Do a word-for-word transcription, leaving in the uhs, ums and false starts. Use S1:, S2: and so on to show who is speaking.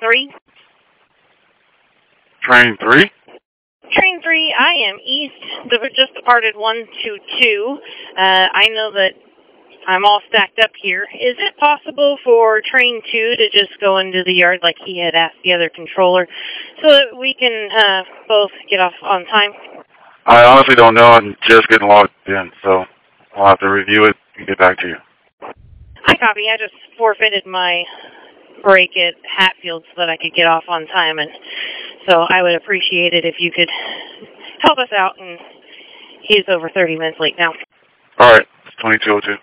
S1: three.
S2: Train three?
S1: Train three, I am east. The just departed one two two. Uh, I know that I'm all stacked up here. Is it possible for train two to just go into the yard like he had asked the other controller so that we can uh, both get off on time?
S2: I honestly don't know. I'm just getting logged in, so I'll have to review it and get back to you.
S1: I copy. I just forfeited my break at Hatfield so that I could get off on time, and so I would appreciate it if you could help us out, and he's over thirty minutes late now.
S2: All right. It's twenty-two oh two.